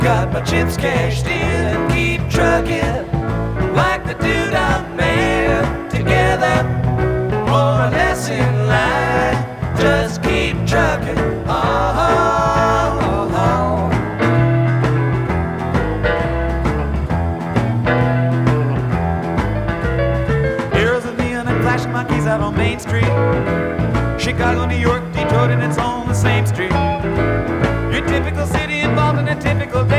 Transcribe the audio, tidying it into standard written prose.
Got my chips cashed in and keep trucking like the dude I met. Together, more or less in line. Just keep trucking. Arrows of neon and flashing monkeys out on Main Street. Chicago, New York, Detroit, and it's on the same street. Your typical city involved in a typical day.